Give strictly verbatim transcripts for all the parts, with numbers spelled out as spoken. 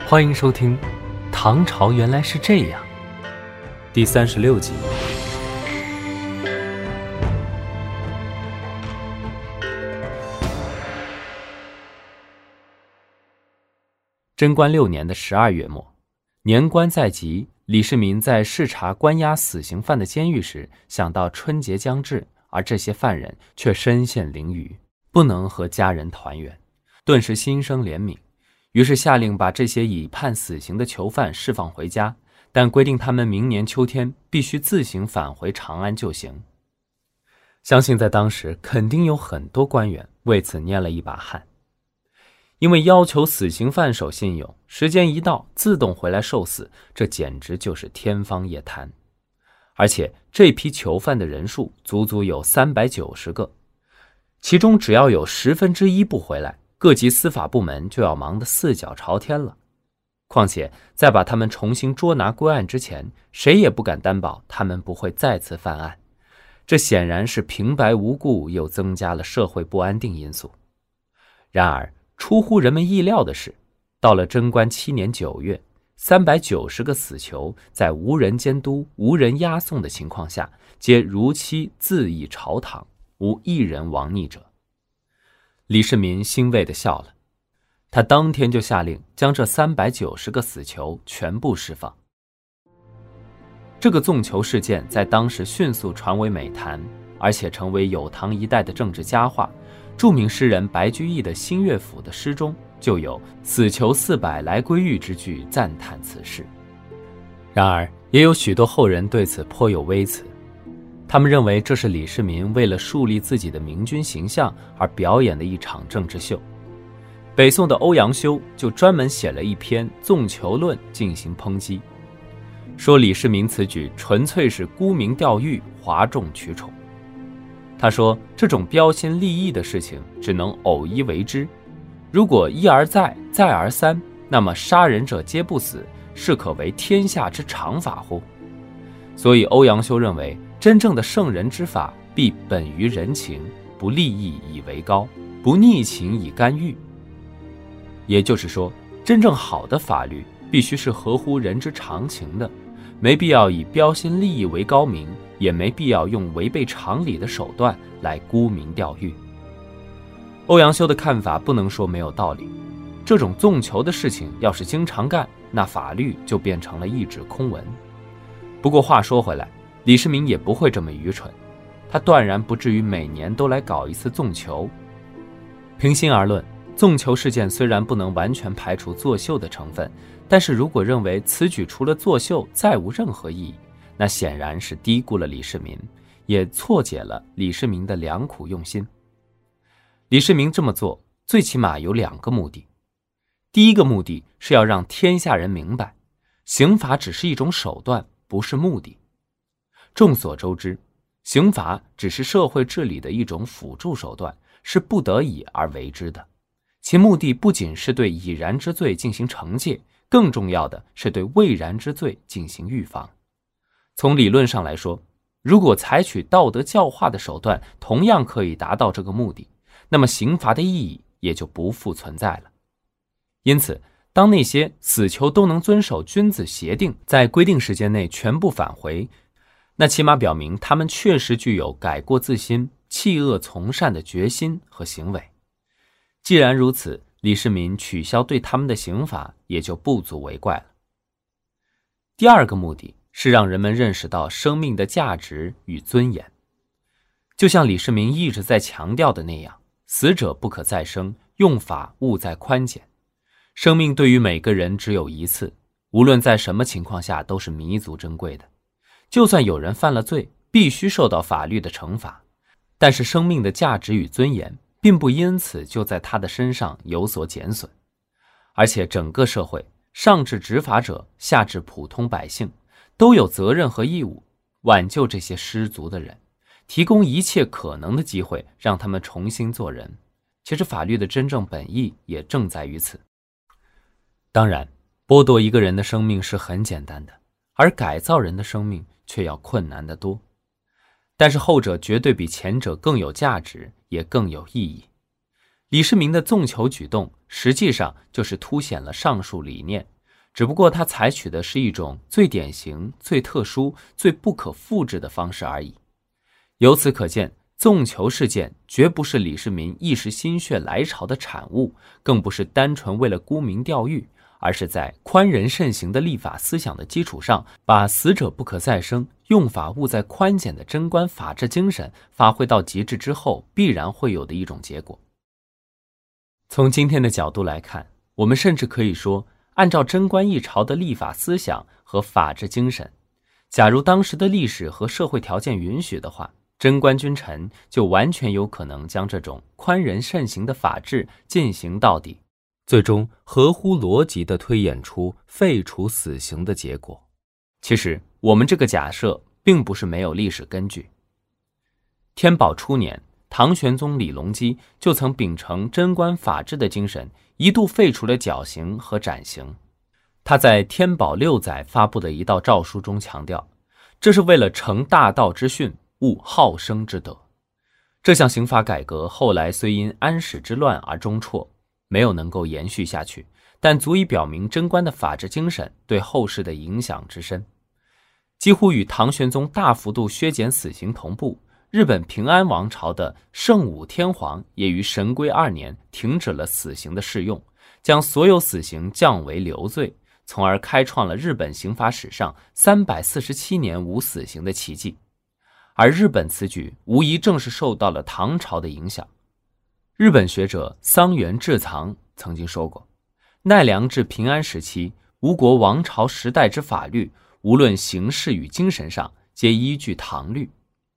欢迎收听《唐朝原来是这样》第三十六集。贞观六年的十二月末，年关在即，李世民在视察关押死刑犯的监狱时，想到春节将至，而这些犯人却身陷囹圄，不能和家人团圆，顿时心生怜悯，于是下令把这些已判死刑的囚犯释放回家，但规定他们明年秋天必须自行返回长安就刑。相信在当时肯定有很多官员为此捏了一把汗，因为要求死刑犯守信用，时间一到自动回来受死，这简直就是天方夜谭。而且这批囚犯的人数足足有三百九十个，其中只要有十分之一不回来，各级司法部门就要忙得四脚朝天了。况且在把他们重新捉拿归案之前，谁也不敢担保他们不会再次犯案，这显然是平白无故又增加了社会不安定因素。然而出乎人们意料的是，到了贞观七年九月，三百九十个死囚在无人监督、无人押送的情况下，皆如期自缢朝堂，无一人亡逆者。李世民欣慰地笑了，他当天就下令将这三百九十个死囚全部释放。这个纵囚事件在当时迅速传为美谈，而且成为有唐一代的政治佳话。著名诗人白居易的《新乐府》的诗中就有死囚四百来归狱之句赞叹此事。然而也有许多后人对此颇有微词，他们认为这是李世民为了树立自己的明君形象而表演的一场政治秀。北宋的欧阳修就专门写了一篇《纵囚论》进行抨击，说李世民此举纯粹是沽名钓誉、哗众取宠。他说这种标新立异的事情只能偶一为之，如果一而再再而三，那么杀人者皆不死，是可为天下之常法乎？所以欧阳修认为，真正的圣人之法必本于人情，不利益以为高，不逆情以干预。也就是说，真正好的法律必须是合乎人之常情的，没必要以标新立异为高明，也没必要用违背常理的手段来沽名钓誉。欧阳修的看法不能说没有道理，这种纵囚的事情要是经常干，那法律就变成了一纸空文。不过话说回来，李世民也不会这么愚蠢，他断然不至于每年都来搞一次纵囚。平心而论，纵囚事件虽然不能完全排除作秀的成分，但是如果认为此举除了作秀再无任何意义，那显然是低估了李世民，也错解了李世民的良苦用心。李世民这么做最起码有两个目的。第一个目的是要让天下人明白，刑罚只是一种手段，不是目的。众所周知，刑罚只是社会治理的一种辅助手段，是不得已而为之的，其目的不仅是对已然之罪进行惩戒，更重要的是对未然之罪进行预防。从理论上来说，如果采取道德教化的手段同样可以达到这个目的，那么刑罚的意义也就不复存在了。因此，当那些死囚都能遵守君子协定，在规定时间内全部返回，那起码表明他们确实具有改过自新、弃恶从善的决心和行为。既然如此，李世民取消对他们的刑罚也就不足为怪了。第二个目的是让人们认识到生命的价值与尊严。就像李世民一直在强调的那样，死者不可再生，用法务在宽简。生命对于每个人只有一次，无论在什么情况下都是弥足珍贵的。就算有人犯了罪，必须受到法律的惩罚，但是生命的价值与尊严并不因此就在他的身上有所减损。而且整个社会，上至执法者，下至普通百姓，都有责任和义务挽救这些失足的人，提供一切可能的机会让他们重新做人。其实法律的真正本意也正在于此。当然，剥夺一个人的生命是很简单的，而改造人的生命却要困难得多。但是后者绝对比前者更有价值，也更有意义。李世民的纵囚举动实际上就是凸显了上述理念， 只不过它采取的是一种最典型、最特殊、最不可复制的方式而已。由此可见，纵囚事件绝不是李世民一时心血来潮的产物，更不是单纯为了沽名钓誉，而是在宽仁慎行的立法思想的基础上，把死者不可再生、用法务在宽简的贞观法治精神发挥到极致之后必然会有的一种结果。从今天的角度来看，我们甚至可以说，按照贞观一朝的立法思想和法治精神，假如当时的历史和社会条件允许的话，贞观君臣就完全有可能将这种宽仁慎行的法治进行到底，最终合乎逻辑地推演出废除死刑的结果。其实我们这个假设并不是没有历史根据。天宝初年，唐玄宗李隆基就曾秉承贞观法治的精神，一度废除了绞刑和斩刑。他在天宝六载发布的一道诏书中强调，这是为了成大道之训，务好生之德。这项刑法改革后来虽因安史之乱而中辍，没有能够延续下去，但足以表明贞观的法治精神对后世的影响之深。几乎与唐玄宗大幅度削减死刑同步，日本平安王朝的圣武天皇也于神龟二年停止了死刑的适用，将所有死刑降为流罪，从而开创了日本刑法史上三百四十七年无死刑的奇迹。而日本此举无疑正是受到了唐朝的影响。日本学者桑原治藏曾经说过，奈良至平安时期，吴国王朝时代之法律，无论形式与精神上，皆依据唐律。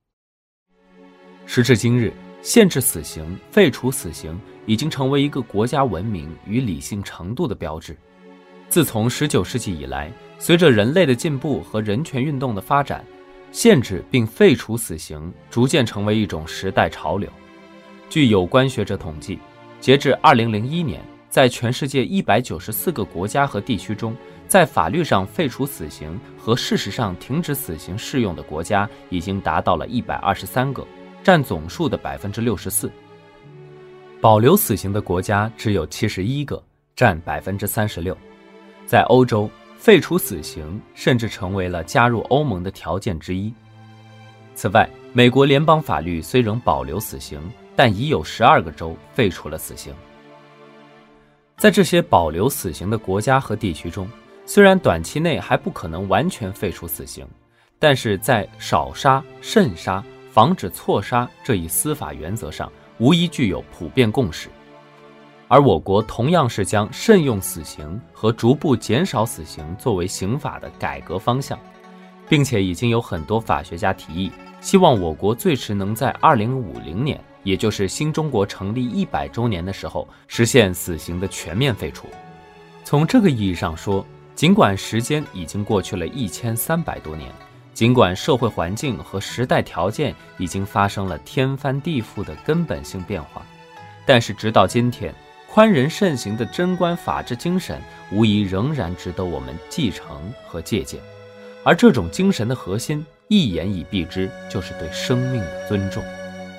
时至今日，限制死刑、废除死刑已经成为一个国家文明与理性程度的标志。自从十九世纪以来，随着人类的进步和人权运动的发展，限制并废除死刑逐渐成为一种时代潮流。据有关学者统计，截至二零零一年，在全世界一百九十四个国家和地区中，在法律上废除死刑和事实上停止死刑适用的国家已经达到了一百二十三个，占总数的 百分之六十四。 保留死刑的国家只有七十一个，占 百分之三十六。 在欧洲，废除死刑甚至成为了加入欧盟的条件之一。此外，美国联邦法律虽仍保留死刑，但已有十二个州废除了死刑。在这些保留死刑的国家和地区中，虽然短期内还不可能完全废除死刑，但是在少杀、慎杀、防止错杀这一司法原则上，无疑具有普遍共识。而我国同样是将慎用死刑和逐步减少死刑作为刑法的改革方向，并且已经有很多法学家提议，希望我国最迟能在二零五零年，也就是新中国成立一百周年的时候，实现死刑的全面废除。从这个意义上说，尽管时间已经过去了一千三百多年，尽管社会环境和时代条件已经发生了天翻地覆的根本性变化，但是直到今天，宽仁慎行的贞观法治精神无疑仍然值得我们继承和借鉴。而这种精神的核心，一言以蔽之，就是对生命的尊重。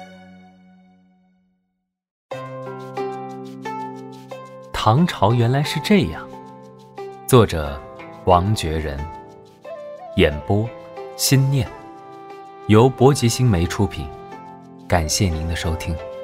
唐朝原来是这样。作者王觉仁，演播心念，由博吉新媒出品。感谢您的收听。